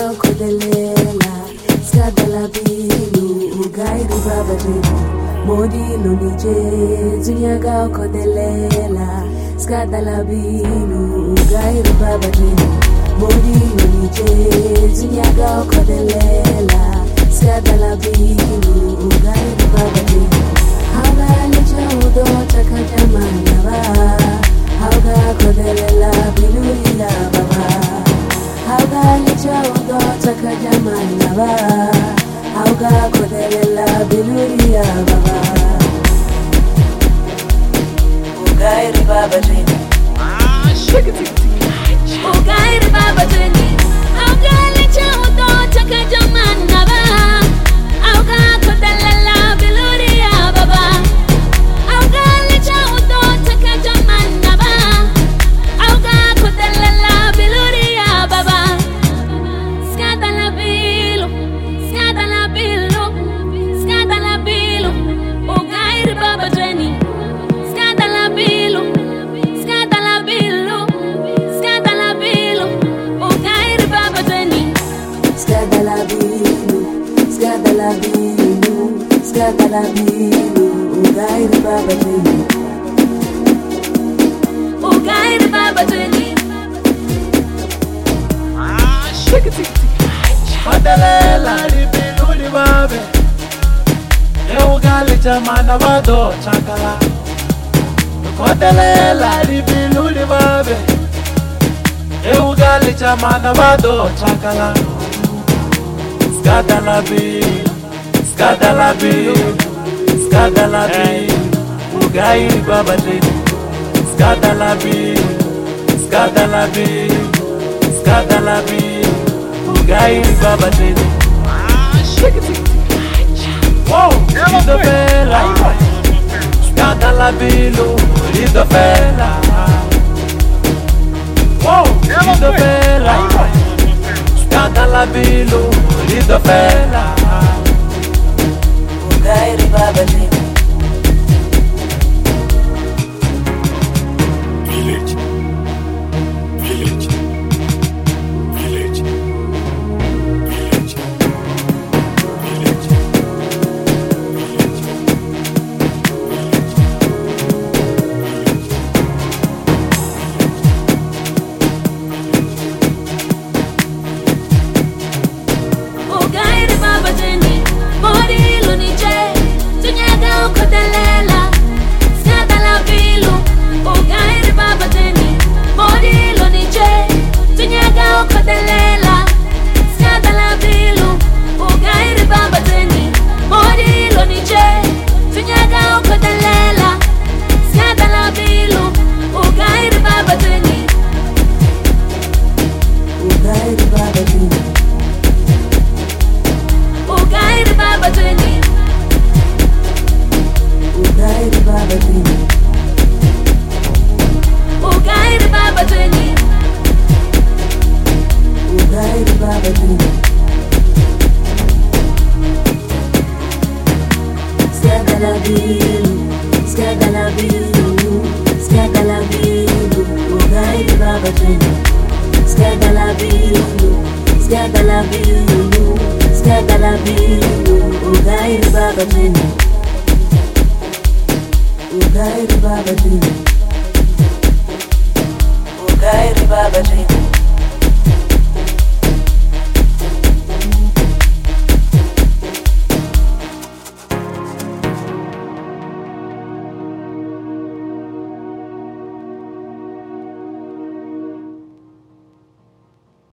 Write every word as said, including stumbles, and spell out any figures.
Tunyaga kodelela, skadala bilu, ugairu babadini. Modi lunije, tunyaga kodelela, skadala bilu, ugairu babadini. Modi lunije, tunyaga kodelela, skadala bilu, ugairu babadini. Hauga licha udo takajamana ba, hauga kodelela bilu ya baba. Hauga licha udo takajamana ba, hauga kodelela bilu ya baba. Ugairi baba jini, ugairi baba jini. Hauga licha udo takajamana ba, hauga kodelela bilu ya baba. Hauga licha udo takajamana ba, hauga kodelela bilu ya baba. Skadala bilu, skadala bilu, skadala bilu, ugairi baba jini. Skadala bilu, skadala bilu, skadala bilu, ugairi baba jini. Skadala bilu, skadala bilu, skadala bilu, ugairi baba jini. Ugairi baba jini. Kodelela bilu li babe, eugali chamana bado chakala. Kodelela bilu li babe, eugali chamana bado chakala. Skadala bilu, skadala bilu, skadala bilu, ugairi baba jini. Skadala bilu, skadala bilu, skadala bilu, ugairi baba jini. Wow, lido fela, skadala bilu, lido fela. Wow, lido fela, skadala bilu, lido fela. Ugairi baba jini. Village, village, village, village, village, Ugairi baba jini. Modi lunije, tunyaga kodelela, skadala bilu, ugairi baba jini. Modi lunije, tunyaga kodelela, skadala bilu, ugairi baba jini. Modi lunije, tunyaga kodelela, skadala bilu, ugairi baba jini. Ugairi baba jini. Ugairi baba jini. Ugairi baba jini. Ugairi baba jini. Ugairi baba jini. Skadala bilu, skadala bilu, skadala bilu, ugairi baba jini. Skadala bilu, skadala bilu, skadala bilu, ugairi baba jini. Ugairi baba jini.